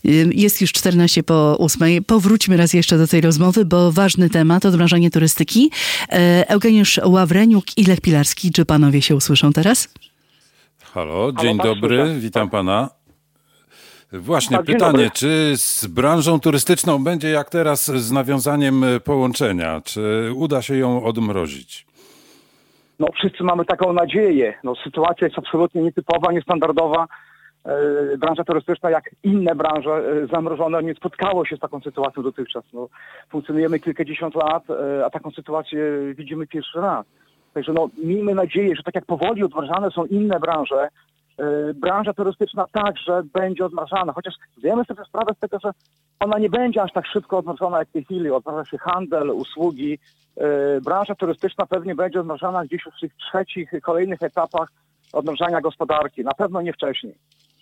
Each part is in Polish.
Jest już 7:45. Powróćmy raz jeszcze do tej rozmowy, bo ważny temat, odmrażanie turystyki. Eugeniusz Ławreniuk i Lech Pilarski. Czy panowie się usłyszą teraz? Halo, dzień dobry, witam pana. Właśnie pytanie, czy z branżą turystyczną będzie jak teraz z nawiązaniem połączenia? Czy uda się ją odmrozić? No wszyscy mamy taką nadzieję. No, sytuacja jest absolutnie nietypowa, niestandardowa. Branża turystyczna, jak inne branże zamrożone, nie spotkało się z taką sytuacją dotychczas. No, funkcjonujemy kilkadziesiąt lat, a taką sytuację widzimy pierwszy raz. Także no, miejmy nadzieję, że tak jak powoli odmrażane są inne branże, branża turystyczna także będzie odmrażana. Chociaż zdajemy sobie sprawę z tego, że ona nie będzie aż tak szybko odmrażana jak w tej chwili. Odmraża się handel, usługi. Branża turystyczna pewnie będzie odmrażana gdzieś w tych trzecich, kolejnych etapach odmrażania gospodarki. Na pewno nie wcześniej.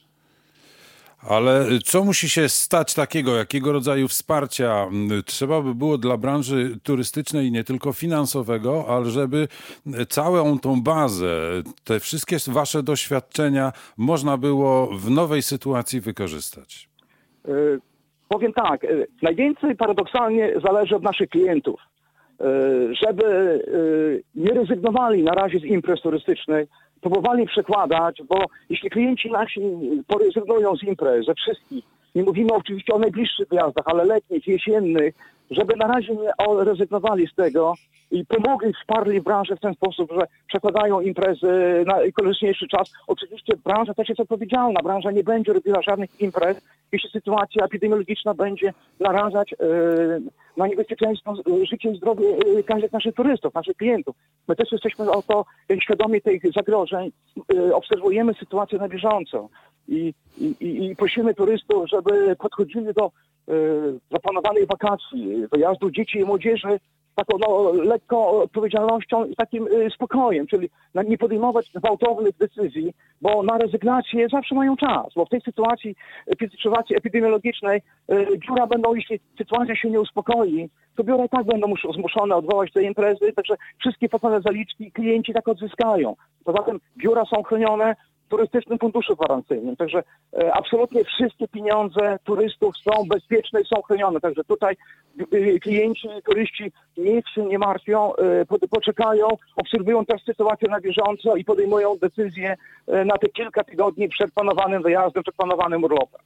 Ale co musi się stać takiego, jakiego rodzaju wsparcia trzeba by było dla branży turystycznej, nie tylko finansowego, ale żeby całą tą bazę, te wszystkie wasze doświadczenia można było w nowej sytuacji wykorzystać? Powiem tak, najwięcej paradoksalnie zależy od naszych klientów. Żeby nie rezygnowali na razie z imprez turystycznych, próbowali przekładać, bo jeśli klienci nasi porezygnują z imprez, ze wszystkich, nie mówimy oczywiście o najbliższych wyjazdach, ale letnich, jesiennych, żeby na razie nie rezygnowali z tego i pomogli, wsparli branżę w ten sposób, że przekładają imprezy na korzystniejszy czas. Oczywiście branża też jest odpowiedzialna. Branża nie będzie robiła żadnych imprez, jeśli sytuacja epidemiologiczna będzie narażać na niebezpieczeństwo życia i zdrowie każdych naszych turystów, naszych klientów. My też jesteśmy o to świadomi tych zagrożeń, obserwujemy sytuację na bieżąco i prosimy turystów, żeby podchodzili do zaplanowanych wakacji, wyjazdu dzieci i młodzieży taką lekką odpowiedzialnością i takim spokojem, czyli nie podejmować gwałtownych decyzji, bo na rezygnację zawsze mają czas, bo w tej sytuacji epidemiologicznej biura będą, jeśli sytuacja się nie uspokoi, to biura i tak będą zmuszone odwołać te imprezy, także wszystkie płacone zaliczki klienci tak odzyskają. Poza tym biura są chronione Turystycznym Funduszu Gwarancyjnym. Także absolutnie wszystkie pieniądze turystów są bezpieczne i są chronione. Także tutaj klienci, turyści niech się nie martwią, poczekają, obserwują tę sytuację na bieżąco i podejmują decyzje na te kilka tygodni przed planowanym wyjazdem, przed planowanym urlopem.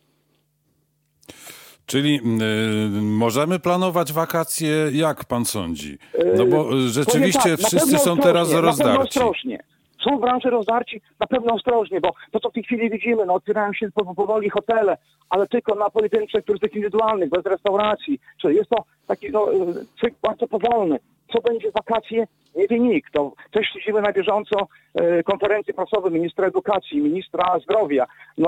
Czyli możemy planować wakacje, jak pan sądzi? No bo rzeczywiście tak, wszyscy są teraz rozdarci. Są w branży rozdarci, na pewno ostrożnie, bo to, co w tej chwili widzimy, otwierają się powoli hotele, ale tylko na pojedynczych turystyk indywidualnych, bez restauracji. Czyli jest to taki cykl bardzo powolny. Co będzie w wakacje, nie wie nikt. To też śledzimy na bieżąco konferencje prasowe ministra edukacji, ministra zdrowia.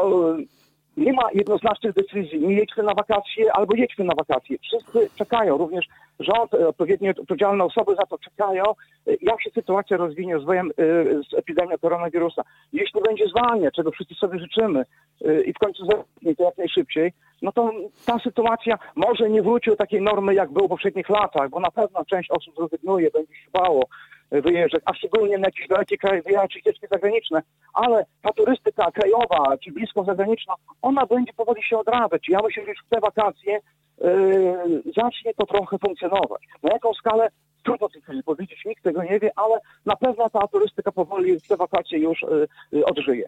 Nie ma jednoznacznych decyzji. Nie jedźmy na wakacje albo jedźmy na wakacje. Wszyscy czekają, również rząd, odpowiedzialne osoby za to czekają, jak się sytuacja rozwinie z epidemią koronawirusa. Jeśli będzie zwalnia, czego wszyscy sobie życzymy i w końcu zamknie to jak najszybciej, no to ta sytuacja może nie wróci do takiej normy, jak było w poprzednich latach, bo na pewno część osób zrezygnuje, będzie się bało wyjeżdżać, a szczególnie na jakieś dalekie kraje wyjazdy czy ścieżki zagraniczne, ale ta turystyka krajowa czy blisko zagraniczna, ona będzie powoli się odradzać. Ja myślę, że już w te wakacje zacznie to trochę funkcjonować. Na jaką skalę? Trudno w tej chwili powiedzieć, nikt tego nie wie, ale na pewno ta turystyka powoli w te wakacje już odżyje.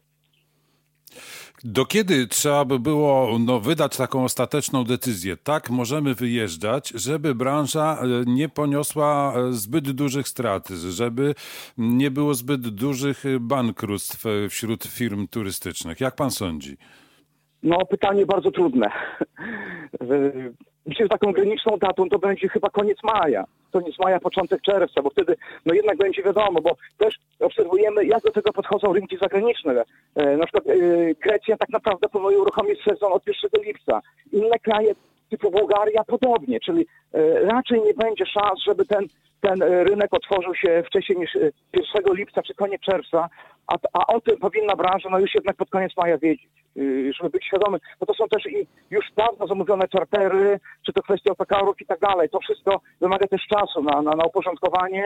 Do kiedy trzeba by było wydać taką ostateczną decyzję? Tak, możemy wyjeżdżać, żeby branża nie poniosła zbyt dużych strat, żeby nie było zbyt dużych bankructw wśród firm turystycznych. Jak pan sądzi? Pytanie bardzo trudne. Myślę, że taką graniczną datą to będzie chyba koniec maja. Początek czerwca, bo wtedy jednak będzie wiadomo, bo też obserwujemy, jak do tego podchodzą rynki zagraniczne. Na przykład Grecja tak naprawdę planuje uruchomić sezon od 1 lipca. Inne kraje typu Bułgaria podobnie, czyli raczej nie będzie szans, żeby ten rynek otworzył się wcześniej niż 1 lipca czy koniec czerwca, a o tym powinna branża już jednak pod koniec maja wiedzieć, żeby być świadomy, bo to są też i już dawno zamówione czartery, czy to kwestia autokarów i tak dalej. To wszystko wymaga też czasu na uporządkowanie.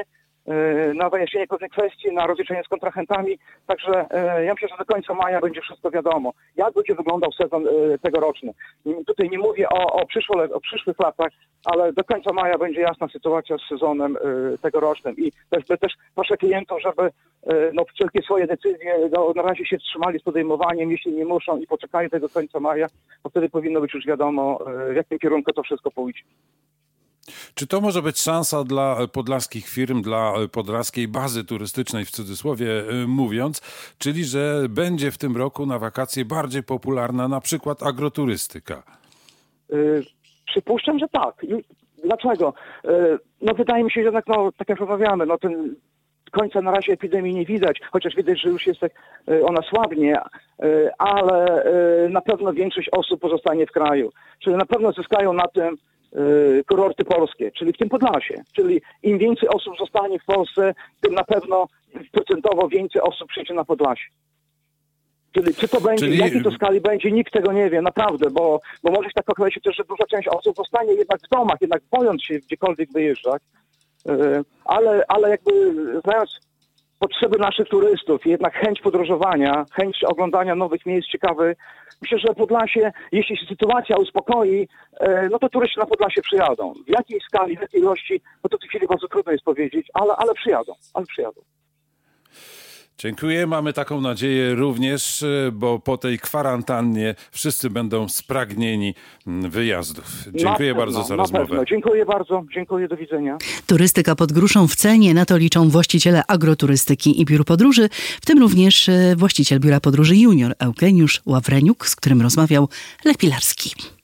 na wyjaśnienie pewnych kwestii, na rozliczenie z kontrahentami. Także ja myślę, że do końca maja będzie wszystko wiadomo. Jak będzie wyglądał sezon tegoroczny. Tutaj nie mówię o przyszłych latach, ale do końca maja będzie jasna sytuacja z sezonem tegorocznym. I też proszę klientów, żeby wszelkie swoje decyzje na razie się wstrzymali z podejmowaniem, jeśli nie muszą i poczekają tego końca maja, bo wtedy powinno być już wiadomo, w jakim kierunku to wszystko pójdzie. Czy to może być szansa dla podlaskich firm, dla podlaskiej bazy turystycznej, w cudzysłowie mówiąc, czyli że będzie w tym roku na wakacje bardziej popularna na przykład agroturystyka? Przypuszczam, że tak. Dlaczego? Wydaje mi się, że jednak, tak jak rozmawiamy, ten końca na razie epidemii nie widać, chociaż widać, że już jest ona słabnie, ale na pewno większość osób pozostanie w kraju. Czyli na pewno zyskają na tym kurorty polskie, czyli w tym Podlasie. Czyli im więcej osób zostanie w Polsce, tym na pewno procentowo więcej osób przyjdzie na Podlasie. Czyli czy to będzie, w jakiej to skali będzie, nikt tego nie wie, naprawdę, bo może się tak okazać też, że duża część osób zostanie jednak w domach, jednak bojąc się gdziekolwiek wyjeżdżać, ale jakby znając potrzeby naszych turystów i jednak chęć podróżowania, chęć oglądania nowych miejsc ciekawych, myślę, że Podlasie, jeśli się sytuacja uspokoi, to turyści na Podlasie przyjadą. W jakiej skali, w jakiej ilości, to w tej chwili bardzo trudno jest powiedzieć, ale przyjadą. Dziękuję. Mamy taką nadzieję również, bo po tej kwarantannie wszyscy będą spragnieni wyjazdów. Dziękuję bardzo za rozmowę. Pewno. Dziękuję bardzo. Dziękuję. Do widzenia. Turystyka pod gruszą w cenie. Na to liczą właściciele agroturystyki i biur podróży, w tym również właściciel biura podróży Junior Eugeniusz Ławreniuk, z którym rozmawiał Lech Pilarski.